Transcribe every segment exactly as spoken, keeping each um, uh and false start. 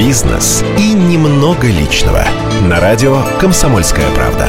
бизнес и немного личного. На радио «Комсомольская правда».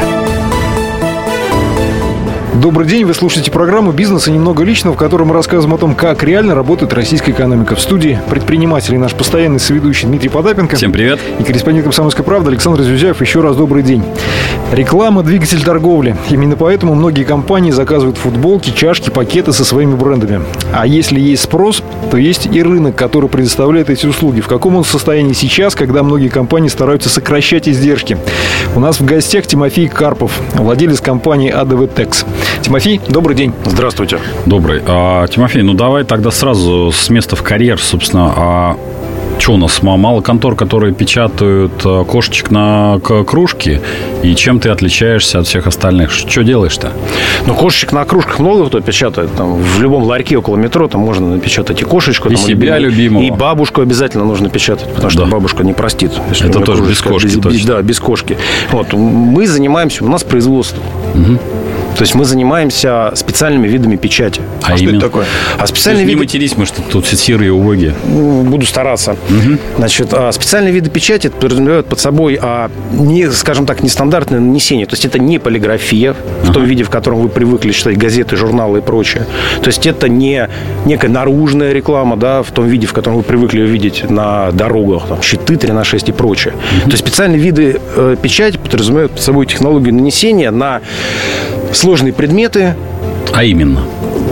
Добрый день, вы слушаете программу «Бизнес и немного личного», в которой мы рассказываем о том, как реально работает российская экономика. В студии предприниматель и наш постоянный соведущий Дмитрий Потапенко. Всем привет. И корреспондент «Комсомольской правды» Александр Зюзяев. Еще раз добрый день. Реклама – двигатель торговли. Именно поэтому многие компании заказывают футболки, чашки, пакеты со своими брендами. А если есть спрос, то есть и рынок, который предоставляет эти услуги. В каком он состоянии сейчас, когда многие компании стараются сокращать издержки? У нас в гостях Тимофей Карпов, владелец компании АДВ Текс. Тимофей, добрый день. Здравствуйте. Добрый. А, Тимофей, ну давай тогда сразу с места в карьер, собственно. А что у нас? Мало контор, которые печатают кошечек на кружке. И чем ты отличаешься от всех остальных? Что делаешь-то? Ну, кошечек на кружках много кто печатает. Там, в любом ларьке около метро там можно напечатать и кошечку. И там, себя любимого. И бабушку обязательно нужно печатать, потому что да. бабушка не простит. Это тоже без кошки, без, точно. Да, без кошки. Вот. Мы занимаемся, у нас производство. Угу. То есть мы занимаемся специальными видами печати. А, а что именно? это такое? А специальные виды... Не матерись, мы что тут все серые убогие. Буду стараться. Угу. Значит, специальные виды печати подразумевают под собой, а, не, скажем так, нестандартное нанесение. То есть это не полиграфия в ага. том виде, в котором вы привыкли читать газеты, журналы и прочее. То есть это не некая наружная реклама, да, в том виде, в котором вы привыкли увидеть на дорогах, там, щиты три на шесть и прочее. Угу. То есть специальные виды э, печати подразумевают под собой технологию нанесения на сложные предметы. А именно?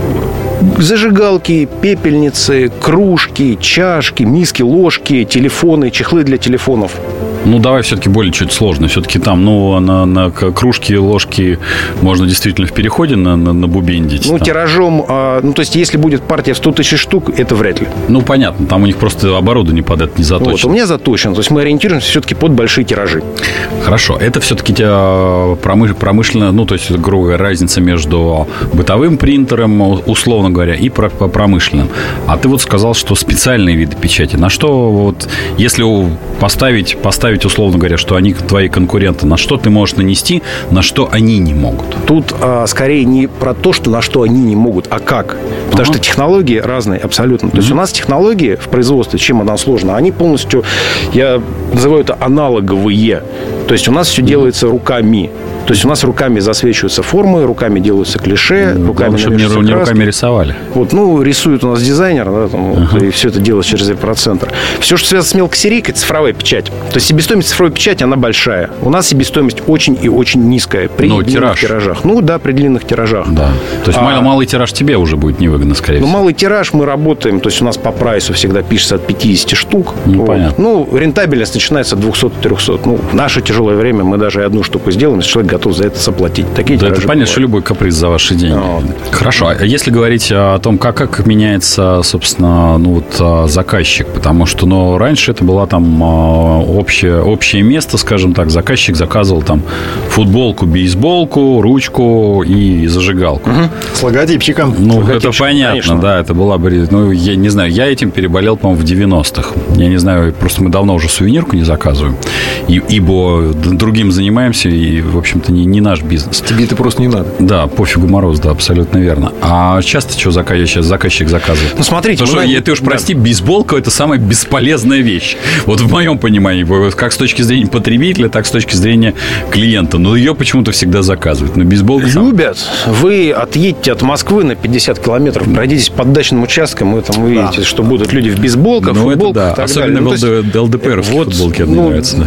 Зажигалки, пепельницы, кружки, чашки, миски, ложки, телефоны, чехлы для телефонов. Ну, давай все-таки более чуть сложно. Все-таки там, ну, на, на кружки, ложки можно действительно в переходе на, на, набубендить. Ну, там. тиражом, а, ну, то есть, если будет партия в сто тысяч штук, это вряд ли. Ну, понятно. Там у них просто оборудование под это не заточено. Вот, у меня заточено. То есть, мы ориентируемся все-таки под большие тиражи. Хорошо. Это все-таки промыш... промышленно, ну, то есть, грубо говоря, разница между бытовым принтером, условно говоря, и промышленным. А ты вот сказал, что специальные виды печати. На что вот, если поставить, поставить условно говоря, что они твои конкуренты, на что ты можешь нанести, на что они не могут? Тут а, скорее не про то, что на что они не могут, а как. Потому ага. что технологии разные абсолютно. То есть, у нас технологии в производстве, чем она сложна, они полностью, я называю это аналоговые. То есть, у нас все делается руками. То есть, у нас руками засвечиваются формы, руками делаются клише, ну, руками чтобы не, не руками рисовали. Вот, ну, рисует у нас дизайнер, да, там, ага. вот, и все это делается через эпицентр. Все, что связано с мелкосерийкой, это цифровая печать. То есть, себестоимость цифровой печати, она большая. У нас себестоимость очень и очень низкая при ну, длинных тираж. тиражах. Ну, да, при длинных тиражах. Да. То есть, а, малый тираж тебе уже будет невыгодно, скорее ну, всего. Ну, малый тираж мы работаем, то есть, у нас по прайсу всегда пишется от пятьдесят штук. Ну, вот. понятно. Ну, рентабельность начинается от двести-триста. Ну, в наше тяжелое время мы даже и одну штуку сделаем, если человек готов за это заплатить. Такие да, это понятно, бывают. что любой каприз за ваши деньги. Вот. Хорошо. А если говорить о том, как, как меняется, собственно, ну, вот, заказчик, потому что, ну, раньше это было там общее, общее место, скажем так, заказчик заказывал там футболку, бейсболку, ручку и зажигалку. Угу. С логотипчиком. Ну, с логотипчиком, это понятно, конечно. Да, это была бы, ну, я не знаю, я этим переболел, по-моему, в девяностых. Я не знаю, просто мы давно уже сувенирку не заказываем, и, ибо другим занимаемся, и, в общем-то, не, не наш бизнес. Тебе это просто не надо. Да, пофигу мороз, да, абсолютно верно. А часто что заказчик, заказчик заказывает? Ну, смотрите. Потому что, мы... ты уж прости, да. бейсболка – это самая бесполезная вещь. Вот в моем понимании, как с точки зрения потребителя, так и с точки зрения клиента. Но ее почему-то всегда заказывают. Но бейсболка... Любят. Сам... Вы отъедете от Москвы на пятьдесят километров, пройдитесь по дачным участкам, и там увидите, да. что будут люди в бейсболках, ну, футболках. Это да. Особенно ну, в ЛДПРовские вот, футболки мне ну, нравятся. Да.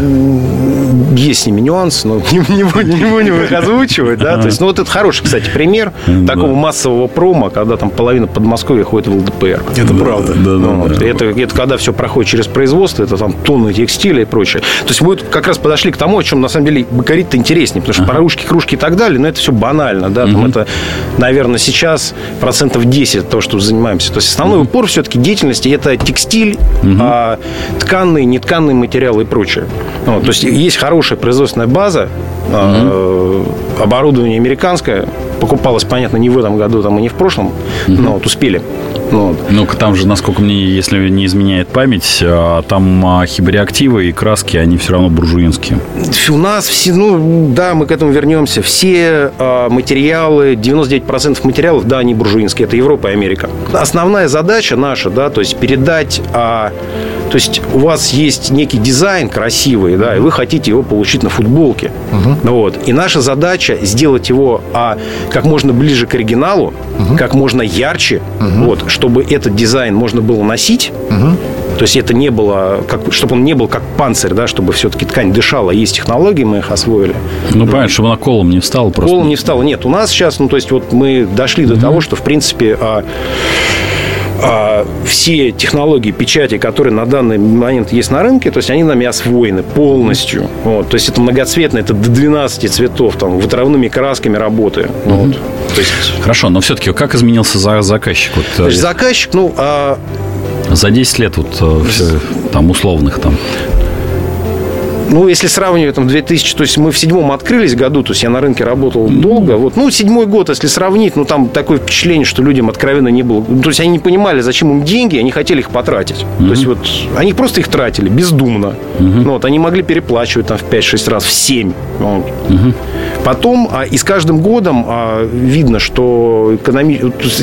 Есть с ними нюансы, но не, не, будем, не будем их озвучивать. Да? То есть, ну, вот это хороший, кстати, пример такого да. массового промо, когда там половина Подмосковья ходит в ЛДПР. Это да, правда. Да, да, ну, да, это, да. это когда все проходит через производство, это там тонны текстиля и прочее. То есть мы как раз подошли к тому, о чем на самом деле говорить-то интереснее, потому что ага. про ручки, кружки и так далее, но это все банально. Да? Там угу. это, наверное, сейчас процентов десять того, что занимаемся. То есть основной угу. упор все-таки деятельности это текстиль, угу. а, тканные, нетканные материалы и прочее. Ну, то есть есть хорошая производственная база, угу. а, оборудование американское, покупалось, понятно, не в этом году, там и не в прошлом, угу. но вот успели. Вот. Ну-ка, там же, насколько мне, если не изменяет память, там хибреактивы и краски, они все равно буржуинские. У нас все, ну, да, мы к этому вернемся. Все а, материалы, девяносто девять процентов материалов, да, они буржуинские. Это Европа и Америка. Основная задача наша, да, то есть передать а, То есть у вас есть некий дизайн красивый, да, и вы хотите его получить на футболке. Угу. Вот. И наша задача сделать его а, как можно ближе к оригиналу, угу. как можно ярче, угу. вот, чтобы этот дизайн можно было носить. Угу. То есть это не было, как, чтобы он не был как панцирь, да, чтобы все-таки ткань дышала. Есть технологии, мы их освоили. Ну, понятно, чтобы она колом не встала просто. Колом не встала. Нет, у нас сейчас, ну, то есть вот мы дошли до угу. того, что, в принципе... А, А все технологии печати, которые на данный момент есть на рынке, то есть они нами освоены полностью. Вот. То есть это многоцветно, это до двенадцати цветов, там, вытравными красками работы. Mm-hmm. Вот. То есть... Хорошо, но все-таки как изменился заказчик? Вот, то есть заказчик, ну... А... За десять лет вот, все, там, условных там... Ну, если сравнивать, там, две тысячи... То есть мы в седьмом открылись году, то есть я на рынке работал mm-hmm. долго. Вот, ну, седьмой год, если сравнить, ну, там такое впечатление, что людям откровенно не было... То есть они не понимали, зачем им деньги, они хотели их потратить. Mm-hmm. То есть вот они просто их тратили бездумно. Mm-hmm. Ну, вот, они могли переплачивать там в пять-шесть раз, в семь. Вот. Mm-hmm. Потом, а, и с каждым годом а, видно, что экономи...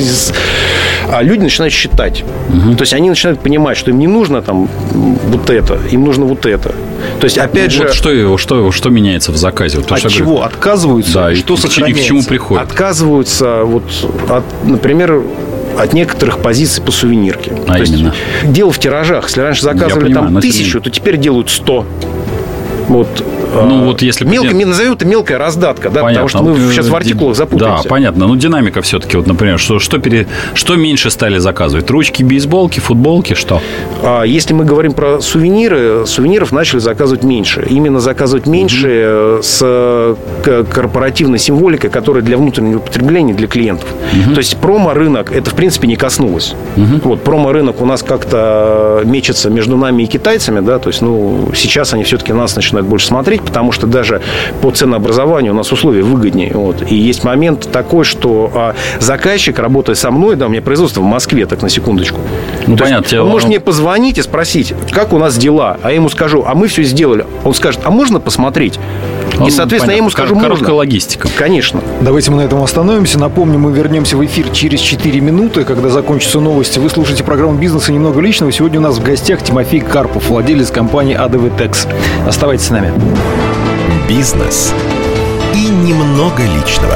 а люди начинают считать. Uh-huh. То есть они начинают понимать, что им не нужно там вот это, им нужно вот это. То есть, опять ну, же... Вот что, что, что меняется в заказе? Вот, от чего? Говорю... Отказываются? Да, что и, сохраняется? И к чему приходят? Отказываются, вот, от, например... от некоторых позиций по сувенирке. А то именно? Есть, дело в тиражах. Если раньше заказывали понимаю, там тысячу, то теперь делают сто. Вот. Ну, вот если мелко, мы назовем это мелкая раздатка, да, потому что мы сейчас в артикулах запутаемся. Да, понятно. Ну, динамика все-таки, вот, например, что, что, пере... что меньше стали заказывать? Ручки, бейсболки, футболки, что? А, если мы говорим про сувениры, сувениров начали заказывать меньше. Именно заказывать меньше mm-hmm. с корпоративной символикой, которая для внутреннего потребления, для клиентов. Mm-hmm. То есть промо-рынок это, в принципе, не коснулось. Mm-hmm. Вот, промо-рынок у нас как-то мечется между нами и китайцами, да, то есть, ну, сейчас они все-таки нас начинают больше смотреть, потому что даже по ценообразованию у нас условия выгоднее. Вот. И есть момент такой, что а, заказчик, работая со мной, да, у меня производство в Москве, так на секундочку. Ну, понятно. Он может мне позвонить и спросить, как у нас дела, а я ему скажу, а мы все сделали. Он скажет, а можно посмотреть? И, он, соответственно, понятно, я ему скажу, короткая можно. логистика. Конечно. Давайте мы на этом остановимся. Напомню, мы вернемся в эфир через четыре минуты, когда закончатся новости. Вы слушаете программу «Бизнес и немного личного». Сегодня у нас в гостях Тимофей Карпов, владелец компании эй ди ви Текс. Оставайтесь с нами. Бизнес и немного личного.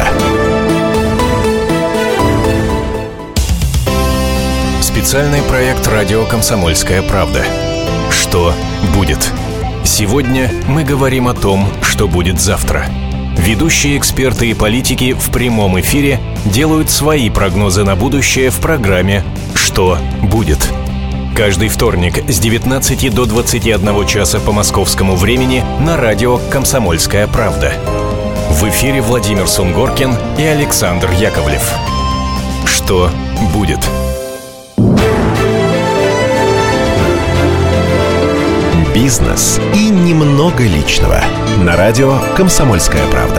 Специальный проект «Радио Комсомольская правда». Что будет? Сегодня мы говорим о том, что будет завтра. Ведущие эксперты и политики в прямом эфире делают свои прогнозы на будущее в программе «Что будет?». Каждый вторник с девятнадцати до двадцати одного часа по московскому времени на радио «Комсомольская правда». В эфире Владимир Сунгоркин и Александр Яковлев. Что будет? Бизнес и немного личного. На радио «Комсомольская правда».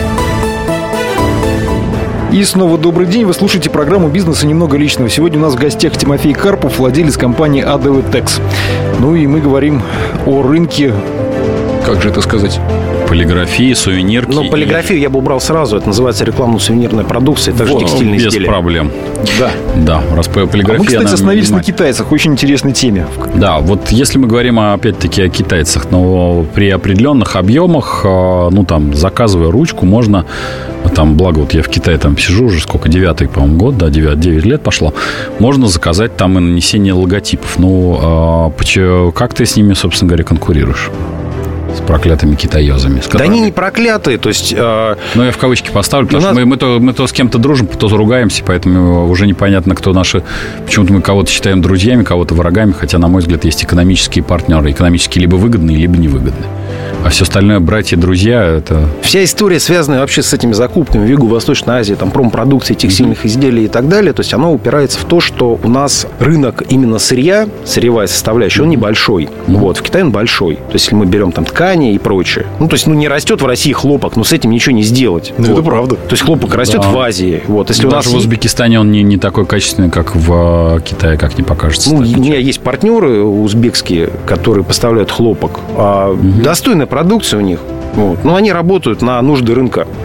И снова добрый день. Вы слушаете программу «Бизнес и немного личного». Сегодня у нас в гостях Тимофей Карпов, владелец компании эй ди ви Текс. Ну и мы говорим о рынке, как же это сказать? Полиграфии, сувенирки. Ну, полиграфию и... я бы убрал сразу. Это называется рекламно-сувенирная продукция. Также вот, текстильные без изделия. Без проблем. Да. Да, раз полиграфия... А мы, кстати, остановились на китайцах. Очень интересной теме. Да, вот если мы говорим, опять-таки, о китайцах, но при определенных объемах, ну, там, заказывая ручку, можно... Там, благо, вот я в Китае там сижу уже, сколько, девятый, по-моему, год, да, девять лет пошло. Можно заказать там и нанесение логотипов. Ну, а, как ты с ними, собственно говоря, конкурируешь? С проклятыми китаёзами. Да они не проклятые, то есть... Э... Ну, я в кавычки поставлю, потому нас... что мы, мы, то, мы то с кем-то дружим, то ругаемся, поэтому уже непонятно, кто наши... Почему-то мы кого-то считаем друзьями, кого-то врагами, хотя, на мой взгляд, есть экономические партнеры. Экономически либо выгодные, либо невыгодные. А все остальное, братья, друзья, это... Вся история, связанная вообще с этими закупками в Юго-Восточной Азии, там, промпродукции, текстильных mm-hmm. изделий и так далее, то есть оно упирается в то, что у нас рынок именно сырья, сырьевая составляющая, он небольшой. Mm-hmm. Вот, в Китае он большой. То есть, если мы берем там ткани и прочее. Ну, то есть, ну, не растет в России хлопок, но с этим ничего не сделать. Ну, вот. Это правда. То есть, хлопок растет да. в Азии. Вот, если даже у нас... в Узбекистане он не, не такой качественный, как в Китае, как не покажется. Ну, у меня есть партнеры узбекские, которые поставляют хлопок. А mm-hmm. достойная продукция у них. Вот. Но они работают на нужды рынка.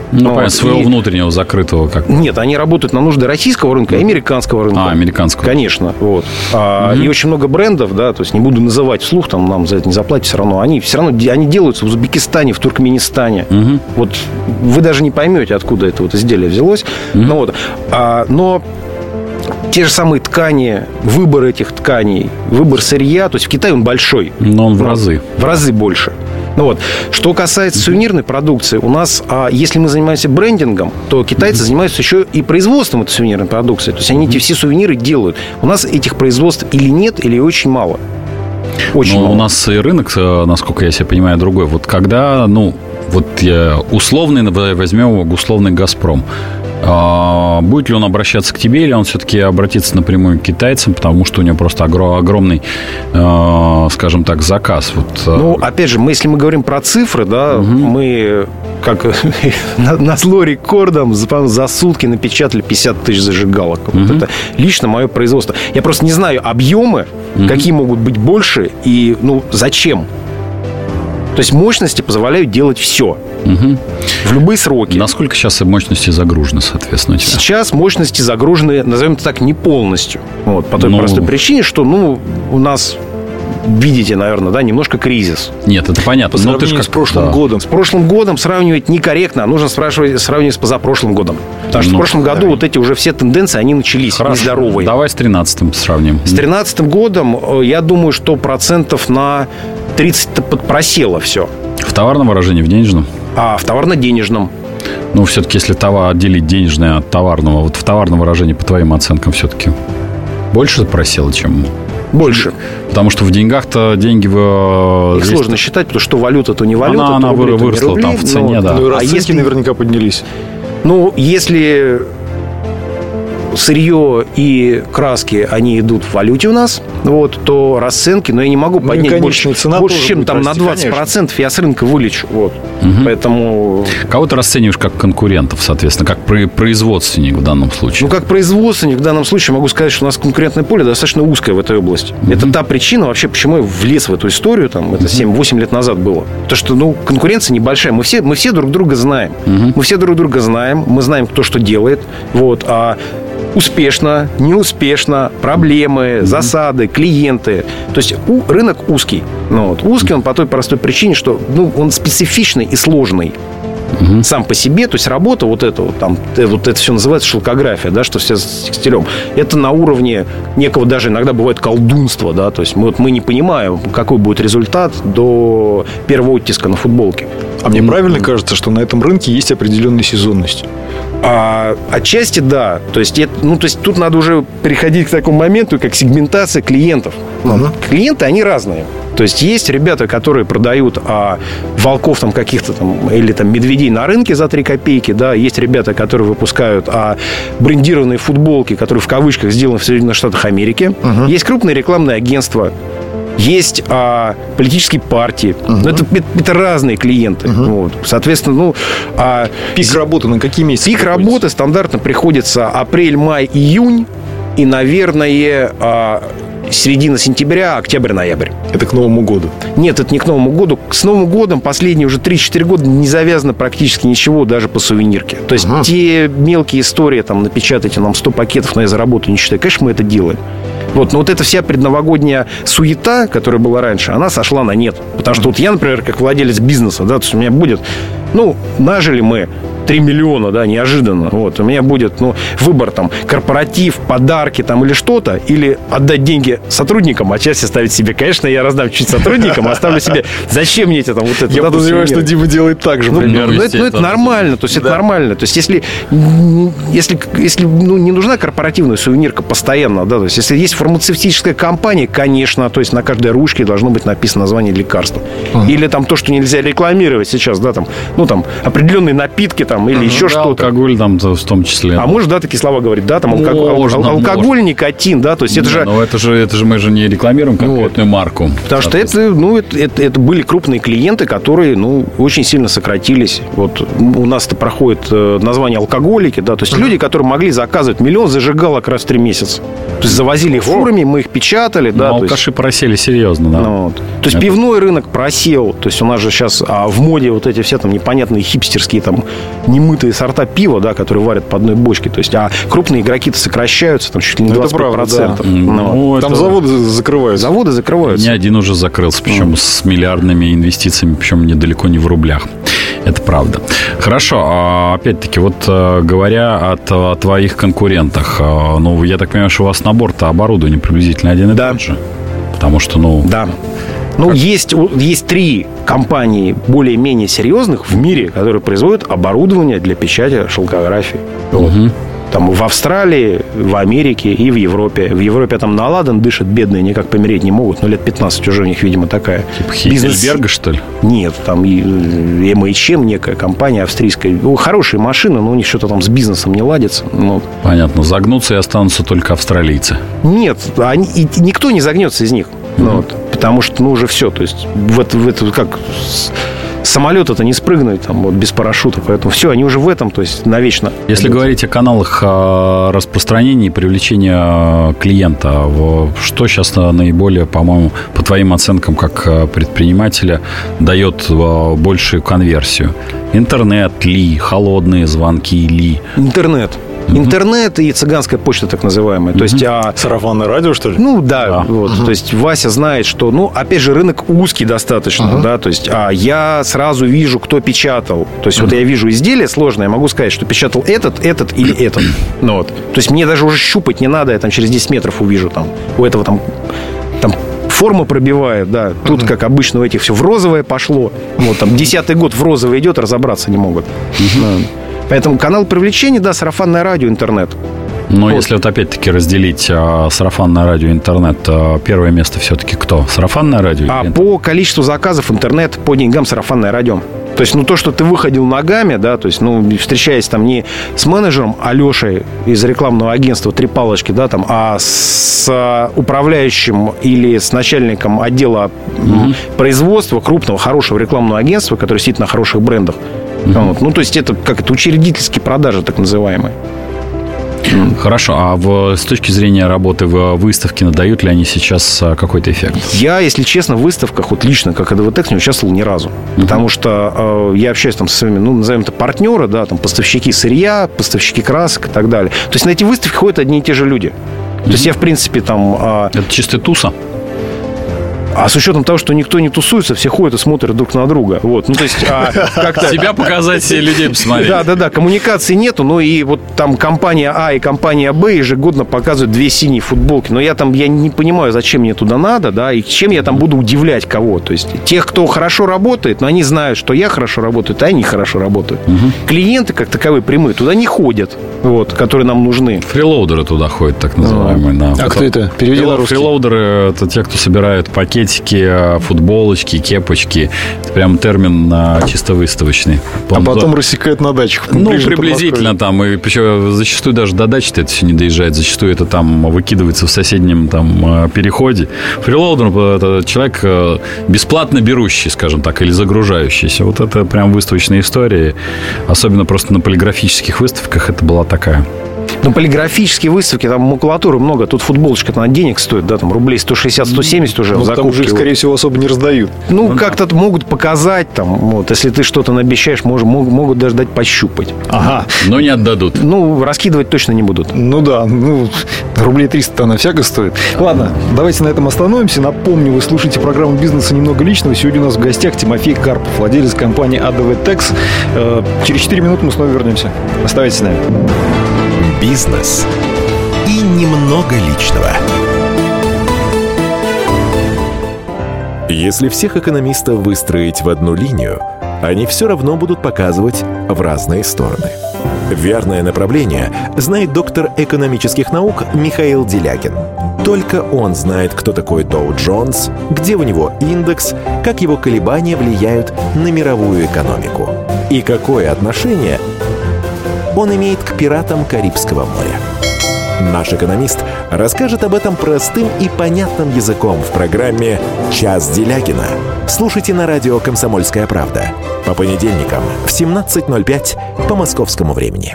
Ну, Но, понятно, своего и... внутреннего закрытого как Нет, они работают на нужды российского рынка и американского рынка. А, американского. Конечно. Вот. А, угу. И очень много брендов, да, то есть не буду называть вслух, там нам за это не заплатят все равно. Они все равно они делаются в Узбекистане, в Туркменистане. Угу. Вот вы даже не поймете, откуда это вот изделие взялось. Угу. Ну, вот. а, но те же самые ткани, выбор этих тканей, выбор сырья, то есть в Китае он большой. Но он в разы. В разы больше. Ну вот. Что касается сувенирной продукции, у нас, а, если мы занимаемся брендингом, то китайцы mm-hmm. занимаются еще и производством этой сувенирной продукции. То есть они mm-hmm. эти все сувениры делают. У нас этих производств или нет, или очень мало. Очень Но мало. У нас и рынок, насколько я себя понимаю, другой. Вот когда, ну, вот я условный, возьмем условный «Газпром». А будет ли он обращаться к тебе, или он все-таки обратится напрямую к китайцам, потому что у него просто огромный, скажем так, заказ? Вот. Ну, опять же, мы, если мы говорим про цифры, да, угу. мы как на, на зло рекордом за, за сутки напечатали пятьдесят тысяч зажигалок. Угу. Вот это лично мое производство. Я просто не знаю объемы, угу. какие могут быть больше и, ну, зачем. То есть мощности позволяют делать все. Угу. В любые сроки. Насколько сейчас мощности загружены, соответственно, у тебя? Сейчас мощности загружены, назовем это так, не полностью. Вот, по той ну... простой причине, что ну, у нас... Видите, наверное, да, немножко кризис. Нет, это понятно. По сравнению как... с прошлым да. годом. С прошлым годом сравнивать некорректно. Нужно спрашивать, сравнивать с позапрошлым годом. Потому что ну, в прошлом году да. вот эти уже все тенденции, они начались Хорошо. нездоровые. Давай с тринадцатым сравним. С тринадцатым годом, я думаю, что процентов на тридцать подпросело все. В товарном выражении, в денежном? А в товарно-денежном. Ну, все-таки, если товар, отделить денежное от товарного, вот в товарном выражении, по твоим оценкам, все-таки больше просело, чем... Больше. Потому что в деньгах-то деньги... В... Их сложно считать, потому что валюта-то не валюта. Она, она рубли, выросла рубли, там в цене, но, да. Ну и расценки а если... наверняка поднялись. Ну, если сырье и краски, они идут в валюте у нас, вот, то расценки, но я не могу ну поднять больше, больше чем там расти, на двадцать процентов конечно. Я с рынка вылечу. Вот. Угу. Поэтому... Кого ты расцениваешь как конкурентов, соответственно, как производственник в данном случае? Ну, как производственник в данном случае могу сказать, что у нас конкурентное поле достаточно узкое в этой области. Угу. Это та причина вообще, почему я влез в эту историю, там, это семь-восемь лет назад было. Потому что, ну, конкуренция небольшая. Мы все, мы все друг друга знаем. Угу. Мы все друг друга знаем. Мы знаем, кто что делает. Вот. А успешно, неуспешно, проблемы, mm-hmm. засады, клиенты. То есть у, рынок узкий. Ну, вот, узкий он по той простой причине, что ну, он специфичный и сложный. Mm-hmm. Сам по себе, то есть работа вот это вот, там, вот это все называется шелкография, да, что все с текстилем. Это на уровне некого даже иногда бывает колдунства, да, то есть мы, вот, мы не понимаем, какой будет результат до первого оттиска на футболке. А мне mm-hmm. правильно кажется, что на этом рынке есть определенная сезонность? А, отчасти да. То есть, это, ну, то есть тут надо уже переходить к такому моменту, как сегментация клиентов. Uh-huh. Клиенты, они разные. То есть есть ребята, которые продают а, волков там каких-то там или там медведей на рынке за три копейки, да. Есть ребята, которые выпускают а, брендированные футболки, которые в кавычках сделаны в Соединенных Штатах Америки. Uh-huh. Есть крупные рекламные агентства. Есть а, политические партии. Uh-huh. Но это, это, это разные клиенты. Uh-huh. Вот. Соответственно, ну... А, пик работы на какие месяцы? Пик приходится? Работы стандартно приходится апрель, май, июнь. И, наверное, а, середина сентября, октябрь, ноябрь. Это к Новому году? Нет, это не к Новому году. С Новым годом последние уже три-четыре года не завязано практически ничего даже по сувенирке. То есть uh-huh. те мелкие истории, там, напечатайте нам сто пакетов, но я заработаю, не считаю. Конечно, мы это делаем. Вот, но вот эта вся предновогодняя суета, которая была раньше, она сошла на нет. Потому что вот я, например, как владелец бизнеса, да, то есть у меня будет, ну, нажили мы три миллиона, да, неожиданно. Вот, у меня будет, ну, выбор там, корпоратив, подарки там или что-то, или отдать деньги сотрудникам, а часть оставить себе. Конечно, я раздам чуть сотрудникам, оставлю себе. Зачем мне это там вот это? Я подозреваю, что Дима делает так же, ну, примерно. Ну, это, ну, это нормально, то есть да. это нормально. То есть если, если, если ну, не нужна корпоративная сувенирка постоянно, да, то есть если есть фармацевтическая компания, конечно, то есть на каждой ручке должно быть написано название лекарства. Uh-huh. Или там то, что нельзя рекламировать сейчас, да, там, ну, там, определенные напитки там, или uh-huh, еще да, что-то. Алкоголь там в том числе. А может, да, такие слова говорить, да, там алкоголь, можно, ал- алкоголь можно. Никотин, да, то есть это да, же... Но это же, это же мы же не рекламируем конкретную ну, марку. Потому что это, ну, это, это, это были крупные клиенты, которые, ну, очень сильно сократились. Вот у нас-то проходит название алкоголики, да, то есть uh-huh. люди, которые могли заказывать миллион зажигалок раз в три месяца. То есть завозили их фурами, мы их печатали, да. Ну, алкаши есть... просели серьезно, да. Ну, вот. То есть это... пивной рынок просел. То есть у нас же сейчас а, в моде вот эти все там непонятные хипстерские там немытые сорта пива, да, которые варят по одной бочке. То есть, а крупные игроки-то сокращаются там, чуть ли не двадцать пять процентов. Да. Ну, там это... заводы закрываются. Заводы закрываются. Ни один уже закрылся, причем mm. с миллиардными инвестициями, причем недалеко не в рублях. Это правда. Хорошо. А опять-таки, вот говоря о, о твоих конкурентах, ну, я так понимаю, что у вас набор-то оборудования приблизительно один и да. тот же. Потому что, ну... Да. Ну, есть, есть три компании более-менее серьезных в мире, которые производят оборудование для печати шелкографии. Угу. Вот. Там в Австралии, в Америке и в Европе. В Европе там на ладан дышат бедные, никак помереть не могут. Но лет пятнадцать уже у них, видимо, такая. Типа Хейдельберга, что ли? Нет, там эм эйч эм, некая компания австрийская. Хорошие машины, но у них что-то там с бизнесом не ладится. Но... Понятно. Загнутся и останутся только австралийцы. Нет, они, и никто не загнется из них. Mm-hmm. Ну, вот, потому что, ну, уже все. То есть, в это, в это как... Самолет-то не спрыгнуть там, вот, без парашюта. Поэтому все, они уже в этом, то есть навечно. Если идут. Говорить о каналах распространения и привлечения клиента, что сейчас наиболее, по-моему, по твоим оценкам как предпринимателя, дает большую конверсию? Интернет ли? Холодные звонки ли? Интернет. Интернет и цыганская почта, так называемая. Mm-hmm. То есть, а... Сарафанное радио, что ли? Ну, да. да. Вот. Mm-hmm. То есть, Вася знает, что... Ну, опять же, рынок узкий достаточно, mm-hmm. да. То есть, а я сразу вижу, кто печатал. То есть, mm-hmm. вот я вижу изделие сложное, я могу сказать, что печатал этот, этот или этот. Ну, вот. То есть, мне даже уже щупать не надо, я там через десять метров увижу там. У этого там... там форма пробивает, да. Тут, mm-hmm. как обычно, у этих все в розовое пошло. Вот, там, десятый год в розовое идет, разобраться не могут. Mm-hmm. Поэтому канал привлечения, да, сарафанное радио, интернет. Но вот. Если вот опять-таки разделить а, сарафанное радио и интернет, а, первое место все-таки кто? Сарафанное радио? А по количеству заказов интернет, по деньгам сарафанное радио. То есть, ну, то, что ты выходил ногами, да, то есть, ну, встречаясь там не с менеджером Алешей из рекламного агентства «Три палочки», да, там, а с управляющим или с начальником отдела mm-hmm. производства крупного, хорошего рекламного агентства, который сидит на хороших брендах. Mm-hmm. Вот. Ну, то есть, это как это учредительские продажи, так называемые. Хорошо, а в, с точки зрения работы в выставке, надают ли они сейчас какой-то эффект? Я, если честно, в выставках, вот лично, как ЭДВТЭКС, не участвовал ни разу. Uh-huh. Потому что э, я общаюсь там со своими, ну, назовем это партнеры, да, там, поставщики сырья, поставщики красок и так далее. То есть на эти выставки ходят одни и те же люди. Uh-huh. То есть я, в принципе, там... Э, это чисто туса? А с учетом того, что никто не тусуется, все ходят и смотрят друг на друга. Вот. Ну, то есть, а, как-то... Себя показать, себе людей посмотреть. Да, да, да. Коммуникации нету. Ну, и вот там компания А и компания Б ежегодно показывают две синие футболки. Но я там, я не понимаю, зачем мне туда надо, да, и чем я там буду удивлять кого. То есть, тех, кто хорошо работает, но они знают, что я хорошо работаю, а они хорошо работают. Угу. Клиенты, как таковые, прямые, туда не ходят, вот, которые нам нужны. Фрилоудеры туда ходят, так называемые. А, да. а кто это? Переведи на русский. Фрилоудеры – это те, кто собирают пакеты, футболочки, кепочки. Это прям термин а, чисто выставочный. А потом рассекают на дачах. Ну, приблизительно там. И причем зачастую даже до дачи-то это все не доезжает. Зачастую это там выкидывается в соседнем там переходе. Фрилоудер – это человек бесплатно берущий, скажем так, или загружающийся. Вот это прям выставочная история. Особенно просто на полиграфических выставках это была такая. Ну, полиграфические выставки, там макулатуры много. Тут футболочка-то на денег стоит, да, там рублей сто шестьдесят - сто семьдесят уже ну, в закупке. Там уже, скорее всего, особо не раздают. Ну, ну как-то да. могут показать, там, вот, если ты что-то наобещаешь, мож, могут, могут даже дать пощупать. Ага. Но не отдадут. Ну, раскидывать точно не будут. Ну да, ну, рублей триста она всяко стоит. Ладно, давайте на этом остановимся. Напомню, вы слушаете программу «Бизнеса немного личного». Сегодня у нас в гостях Тимофей Карпов, владелец компании ЭДВТЭКС. Через четыре минуты мы снова вернемся. Оставайтесь с нами. Бизнес и немного личного. Если всех экономистов выстроить в одну линию, они все равно будут показывать в разные стороны. Верное направление знает доктор экономических наук Михаил Делягин. Только он знает, кто такой Доу Джонс, где у него индекс, как его колебания влияют на мировую экономику и какое отношение он имеет к пиратам Карибского моря. Наш экономист расскажет об этом простым и понятным языком в программе «Час Делягина». Слушайте на радио «Комсомольская правда» по понедельникам в семнадцать ноль пять по московскому времени.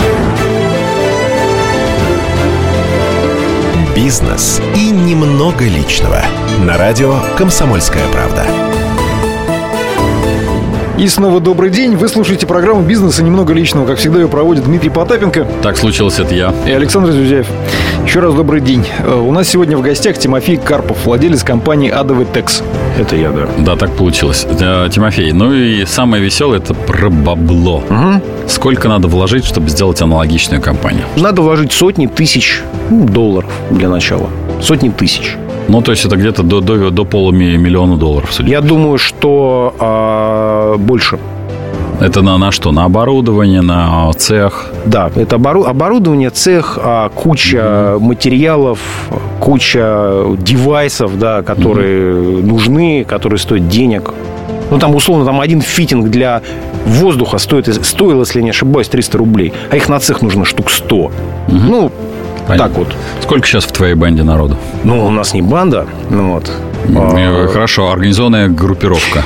Бизнес и немного личного на радио «Комсомольская правда». И снова добрый день. Вы слушаете программу «Бизнес и немного личного». Как всегда, ее проводит Дмитрий Потапенко. Так случилось, это я. И Александр Зюзяев. Еще раз добрый день. У нас сегодня в гостях Тимофей Карпов, владелец компании «Адовитекс». Это я, да. Да, так получилось. Тимофей, ну и самое веселое – это про бабло. Угу. Сколько надо вложить, чтобы сделать аналогичную компанию? Надо вложить сотни тысяч ну, долларов для начала. Сотни тысяч. Ну, то есть это где-то до, до, до полумиллиона долларов, судя. Я думаю, что а, больше. Это на, на что? На оборудование, на цех? Да, это обору- оборудование, цех, а, куча mm-hmm. материалов, куча девайсов, да, которые mm-hmm. нужны, которые стоят денег. Ну, там, условно, там один фитинг для воздуха стоит, стоил, если не ошибаюсь, триста рублей. А их на цех нужно штук сто. Mm-hmm. Ну, понятно. Так вот. Сколько сейчас в твоей банде народу? Ну, у нас не банда, ну вот. Хорошо, организованная группировка.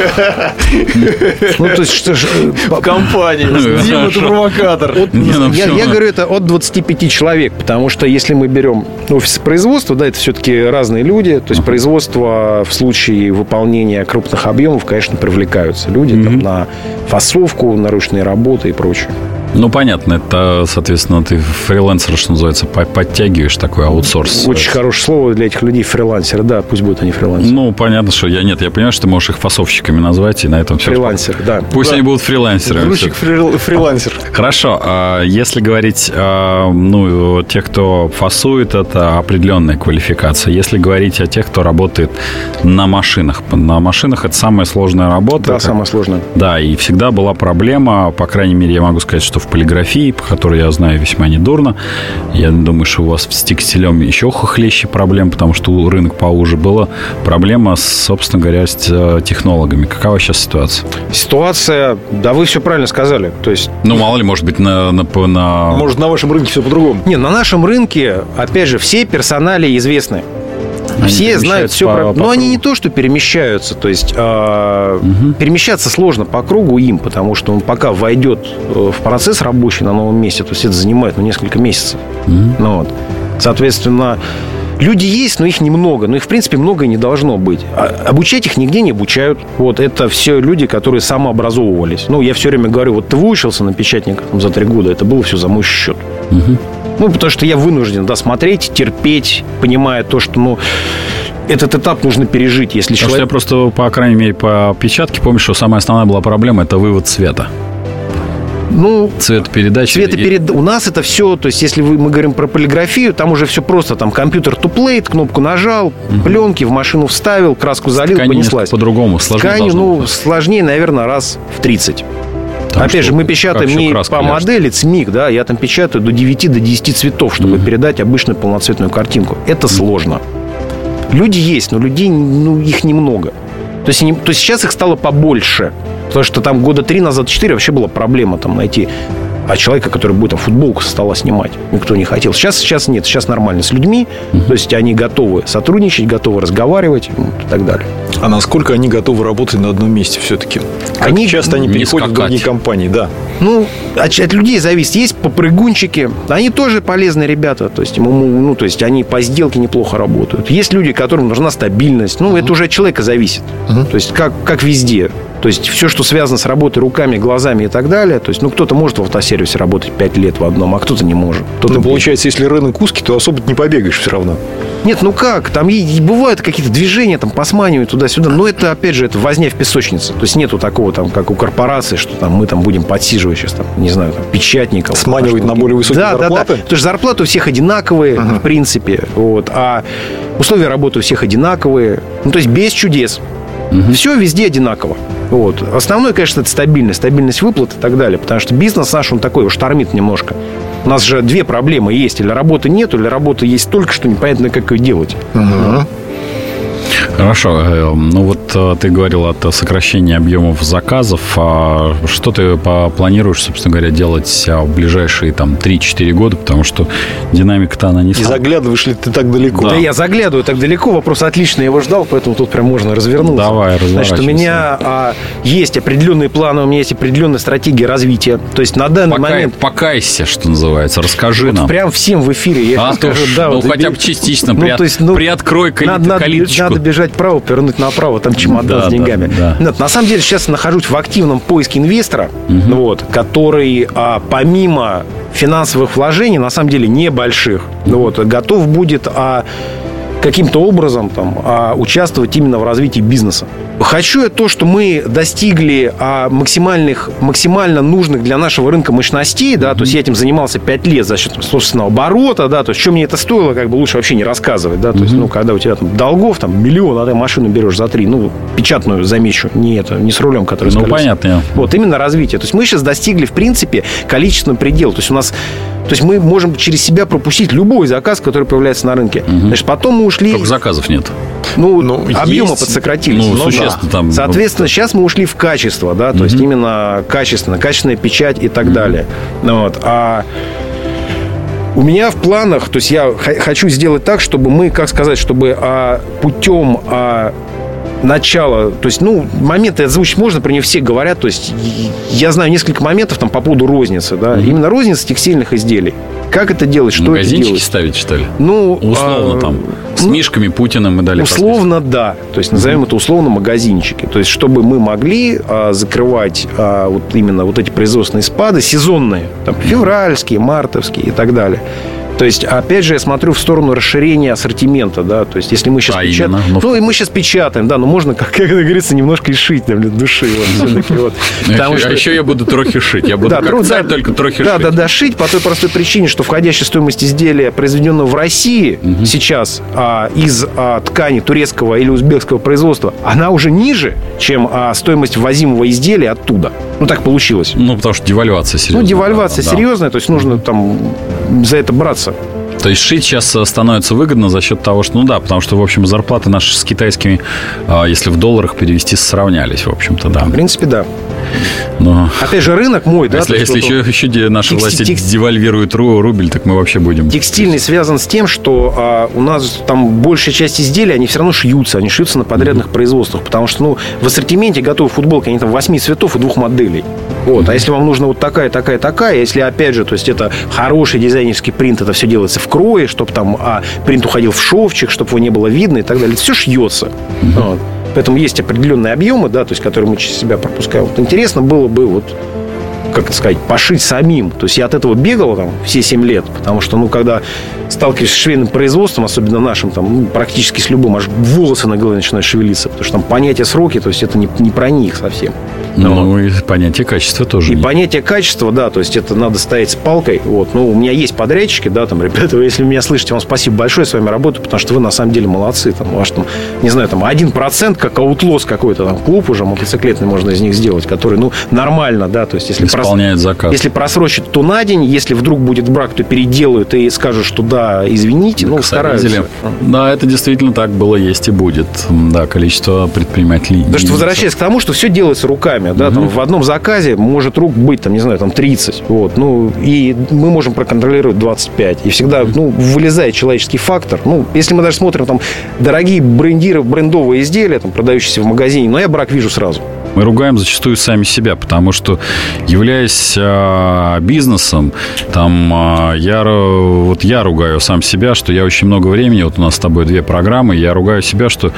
Ну, то есть, что же... В компании. Дима, ты провокатор. Я говорю, это от двадцати пяти человек, потому что если мы берем офисы производства, да, это все-таки разные люди. То есть, производство в случае выполнения крупных объемов, конечно, привлекаются люди на фасовку, на ручные работы и прочее. Ну, понятно, это, соответственно, ты фрилансер, что называется, подтягиваешь такой аутсорс. Очень хорошее слово для этих людей, фрилансеры, да, пусть будут они фрилансеры. Ну, понятно, что я нет, я понимаю, что ты можешь их фасовщиками назвать, и на этом все. Фрилансер, да. Пусть да. они будут фрилансерами. Грузчик, фрилансер. Хорошо, а если говорить, ну, тех, кто фасует, это определенная квалификация. Если говорить о тех, кто работает на машинах, на машинах это самая сложная работа. Да, как... самая сложная. Да, и всегда была проблема, по крайней мере, я могу сказать, что в полиграфии, по которой я знаю весьма недурно. Я думаю, что у вас с текстилем еще хлеще проблем, потому что рынок поуже. Была проблема, с, собственно говоря, с технологами. Какова сейчас ситуация? Ситуация, да, вы все правильно сказали. То есть... Ну, мало ли, может быть, на... на, на... Может, на вашем рынке все по-другому? Не, на нашем рынке, опять же, все персонали известны. Они все знают все по, про... по Но кругу. они не то, что перемещаются. То есть э, угу. перемещаться сложно по кругу им, потому что он пока войдет в процесс рабочий на новом месте, то есть это занимает ну, несколько месяцев. Угу. Ну, вот. Соответственно, люди есть, но их немного. Но их, в принципе, много и не должно быть. А обучать их нигде не обучают. Вот это все люди, которые самообразовывались. Ну, я все время говорю, вот ты выучился на печатника там, за три года, это было все за мой счет. Угу. Ну, потому что я вынужден, да, смотреть, терпеть, понимая то, что, ну, этот этап нужно пережить, если Потому человек... что я просто, по крайней мере, по печатке помню, что самая основная была проблема – это вывод цвета. Ну, цветопередача. Цветоперед... У нас это все, то есть, если вы, мы говорим про полиграфию, там уже все просто, там, компьютер to plate, кнопку нажал, угу. пленки в машину вставил, краску залил, ткань понеслась. По-другому, сложнее ткань, ну, быть. Сложнее, наверное, раз в тридцать. Там Опять же, мы печатаем не по ляжет. Модели ЦМИК, да, я там печатаю до девяти, до десяти цветов, чтобы mm-hmm. передать обычную полноцветную картинку. Это mm-hmm. сложно. Люди есть, но людей, ну, их немного. То есть, то есть сейчас их стало побольше. Потому что там года три назад, четыре вообще была проблема там найти а человека, который будет там футболку со стола снимать. Никто не хотел. Сейчас, сейчас нет, сейчас нормально с людьми. Mm-hmm. То есть они готовы сотрудничать, готовы разговаривать и так далее. А насколько они готовы работать на одном месте все-таки? Как они, часто они переходят в другие компании, да. Ну, от, от людей зависит. Есть попрыгунчики, они тоже полезные ребята. То есть, ну, то есть они по сделке неплохо работают. Есть люди, которым нужна стабильность. Ну, uh-huh. это уже от человека зависит. Uh-huh. То есть как, как везде. То есть все, что связано с работой руками, глазами и так далее. То есть, ну, кто-то может в автосервисе работать пять лет в одном, а кто-то не может. Кто-то ну, получается, если рынок узкий, то особо не побегаешь все равно. Нет, ну как? Там и бывают какие-то движения, там посманивают туда-сюда. Но это, опять же, это возня в песочнице. То есть нету такого, там, как у корпорации, что там мы там будем подсиживать сейчас, там, не знаю, там, печатников. Сманивать на более высокие да, зарплаты? Да, да. Потому что зарплаты у всех одинаковые, uh-huh. в принципе. Вот, а условия работы у всех одинаковые. Ну, то есть без чудес. Uh-huh. Все везде одинаково. Вот. Основное, конечно, это стабильность. Стабильность выплат и так далее. Потому что бизнес наш, он такой, уж штормит немножко. У нас же две проблемы есть. Или работы нет, или работа есть только, что непонятно, как ее делать. Uh-huh. Хорошо. Ну вот ты говорил о сокращении объемов заказов. Что ты планируешь, собственно говоря, делать в ближайшие там три-четыре года? Потому что динамика-то она не... И заглядываешь ли ты так далеко? Да. да, я заглядываю так далеко. Вопрос отлично, я его ждал, поэтому тут прям можно развернуться. Давай, Значит, у меня а, есть определенные планы, у меня есть определенная стратегия развития. То есть на данный Покай, момент... Покайся, что называется, расскажи вот нам. Прям всем в эфире. Я а, скажу, ж, да, ну, вот, хотя бы частично. Ну, При, то есть, ну, приоткрой кали... надо, калиточку. Надо бежать нажать вправо, повернуть направо, там чемодан да, с деньгами. Да, да. Нет, на самом деле сейчас нахожусь в активном поиске инвестора, угу. вот, который а, помимо финансовых вложений, на самом деле небольших, угу. вот, готов будет а, каким-то образом там, а, участвовать именно в развитии бизнеса. Хочу я то, что мы достигли а, максимальных, максимально нужных для нашего рынка мощностей, да, то есть я этим занимался пять лет за счет собственного оборота, да, то есть что мне это стоило, как бы лучше вообще не рассказывать, да, то есть, ну, когда у тебя там долгов, там, миллион, а ты машину берешь за три, ну, печатную, замечу, не это, не с рулем, который ну, с колесом. Понятно. Вот, именно развитие. То есть мы сейчас достигли, в принципе, количественного предела, то есть у нас, то есть мы можем через себя пропустить любой заказ, который появляется на рынке. Угу. Значит, потом мы ушли... Только заказов нет. Ну, ну объемы есть, подсократились. Ну, существенно да. там... Соответственно, сейчас мы ушли в качество, да, то mm-hmm. есть именно качественно, качественная печать и так mm-hmm. далее. Вот. А у меня в планах, то есть я х- хочу сделать так, чтобы мы, как сказать, чтобы а, путем а, начала, то есть, ну, моменты озвучить можно, про них все говорят, то есть я знаю несколько моментов там по поводу розницы, да, mm-hmm. именно розница текстильных изделий. Как это делать, что магазинчики это делать? ставить, что ли? Ну, условно а, там, с ну, Мишками, Путиным и далее. Условно, да. То есть, назовем mm-hmm. это условно магазинчики. То есть, чтобы мы могли а, закрывать а, вот именно вот эти производственные спады сезонные, там, февральские, мартовские и так далее. То есть, опять же, я смотрю в сторону расширения ассортимента, да, то есть, если мы сейчас а печатаем... Ну, ну, и мы сейчас печатаем, да, но можно, как, как говорится, немножко и шить, там, для души. Вот, все-таки, вот. а, что... а еще я буду трохи шить. Я буду да, как тру... царь, да, только трохи да, шить. Да, да, да, шить по той простой причине, что входящая стоимость изделия, произведенного в России угу. сейчас а, из а, ткани турецкого или узбекского производства, она уже ниже, чем а, стоимость ввозимого изделия оттуда. Ну, так получилось. Ну, потому что девальвация серьезная. Ну, девальвация да, серьезная, да. То есть, нужно там за это браться. То есть шить сейчас становится выгодно за счет того, что, ну да, потому что, в общем, зарплаты наши с китайскими, если в долларах перевести, сравнялись, в общем-то, да. В принципе, да. Но... Опять же, рынок мой, да? Если, если еще, еще наши текст, власти текст... девальвируют рубль, так мы вообще будем... Текстильный связан с тем, что а, у нас там большая часть изделий, они все равно шьются, они шьются на подрядных mm-hmm. производствах, потому что, ну, в ассортименте готовы футболки, они там восьми цветов и двух моделей. Вот. Mm-hmm. А если вам нужна вот такая, такая, такая, если, опять же, то есть это хороший дизайнерский принт, это все делается в крое, чтобы там а, принт уходил в шовчик, чтобы его не было видно и так далее. Это все шьется. Mm-hmm. Вот. Поэтому есть определенные объемы, да, то есть, которые мы через себя пропускаем. Вот интересно было бы, вот, как это сказать, пошить самим. То есть я от этого бегал там все семь лет, потому что, ну, когда сталкиваешься с швейным производством, особенно нашим, там, ну, практически с любым, аж волосы на голове начинают шевелиться, потому что там понятие сроки, то есть это не, не про них совсем. Ну, ну, и понятие качества тоже. И нет. понятие качества, да, то есть это надо стоять с палкой. Вот. Ну, у меня есть подрядчики, да, там, ребята, если вы меня слышите, вам спасибо большое, с вами работаю, потому что вы на самом деле молодцы. Там, ваш, там, не знаю, там, один процент, как аутлос какой-то, там, клуб уже мотоциклетный можно из них сделать, который, ну, нормально, да, то есть если... Исполняет прос... заказ. Если просрочат, то на день, если вдруг будет брак, то переделают и скажут, что да, извините, ну, стараются. Да, это действительно так было, есть и будет. Да, количество предпринимателей. Потому что, возвращаясь к тому, что все делается руками, да, там, в одном заказе может рук быть, там, не знаю, там тридцать. Вот, ну, и мы можем проконтролировать двадцать пять. И всегда, ну, вылезает человеческий фактор. Ну, если мы даже смотрим там дорогие брендиры, брендовые изделия, там, продающиеся в магазине, но я брак вижу сразу. Мы ругаем зачастую сами себя, потому что, являясь э, бизнесом, там, э, я, вот я ругаю сам себя, что я очень много времени, вот у нас с тобой две программы, я ругаю себя, что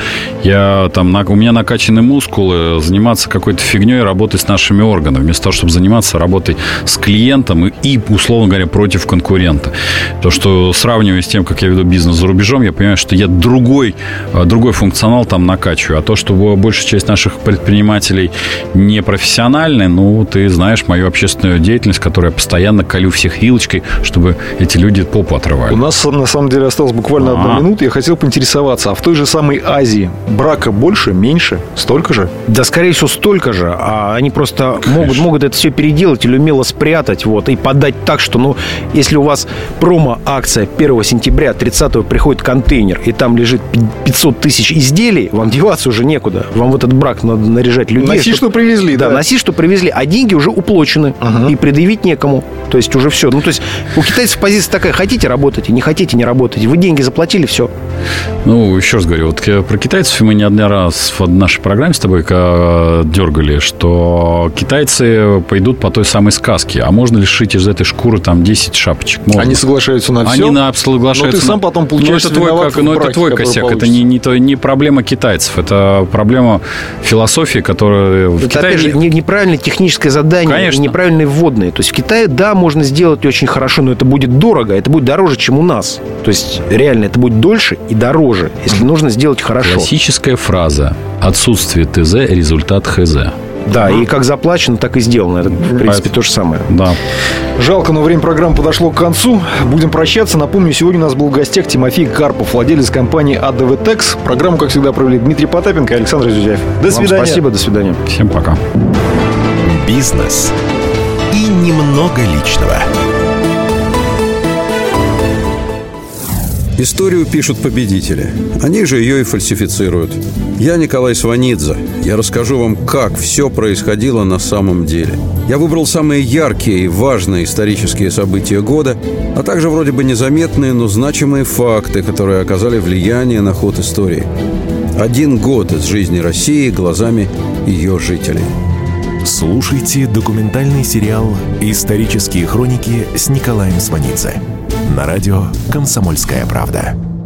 я, там, на, у меня накачаны мускулы, заниматься какой-то фигней, работать с нашими органами, вместо того, чтобы заниматься работой с клиентом и, и, условно говоря, против конкурента. То, что сравнивая с тем, как я веду бизнес за рубежом, я понимаю, что я другой, другой функционал там накачиваю, а то, что большая часть наших предпринимателей непрофессиональные, ну, ты знаешь мою общественную деятельность, которую я постоянно колю всех вилочкой, чтобы эти люди попу отрывали. У нас, на самом деле, осталось буквально А-а-а. одна минута. Я хотел поинтересоваться, а в той же самой Азии брака больше, меньше, столько же? Да, скорее всего, столько же. А они просто могут, могут это все переделать или умело спрятать, вот, и подать так, что, ну, если у вас промо-акция первого сентября, тридцатого приходит контейнер, и там лежит пятьсот тысяч изделий, вам деваться уже некуда. Вам в этот брак надо наряжать людей. Носи, что привезли. Да, да, носи, что привезли. А деньги уже уплочены. Uh-huh. И предъявить некому. То есть уже все. Ну, то есть у китайцев позиция такая: хотите — работайте, не хотите — не работайте. Вы деньги заплатили — все. Ну, еще раз говорю, вот про китайцев мы не один раз в нашей программе с тобой дергали, что китайцы пойдут по той самой сказке. А можно ли сшить из этой шкуры там десять шапочек? Можно. Они соглашаются на все. Они на, соглашаются. Но ты сам потом получаешься ну, виноват как, в ну, браке, это твой косяк. получится. Это не, не, то, не проблема китайцев. Это проблема философии, которая в это, Китае... опять же, не, неправильное техническое задание. Конечно. И неправильные вводные. То есть в Китае, да, можно сделать очень хорошо, но это будет дорого. Это будет дороже, чем у нас. То есть реально это будет дольше и дороже, если нужно сделать хорошо. Классическая фраза: отсутствие ТЗ – результат ХЗ. Да, и как заплачено, так и сделано. Это, в принципе, то же самое. Да. Жалко, но время программы подошло к концу. Будем прощаться. Напомню, сегодня у нас был в гостях Тимофей Карпов, владелец компании АДВ Текс. Программу, как всегда, провели Дмитрий Потапенко и Александр Зюзяев. До Вам свидания. спасибо, до свидания. Всем пока. Бизнес и немного личного. Историю пишут победители. Они же ее и фальсифицируют. Я Николай Сванидзе. Я расскажу вам, как все происходило на самом деле. Я выбрал самые яркие и важные исторические события года, а также вроде бы незаметные, но значимые факты, которые оказали влияние на ход истории. Один год из жизни России глазами ее жителей. Слушайте документальный сериал «Исторические хроники» с Николаем Сванидзе на радио «Комсомольская правда».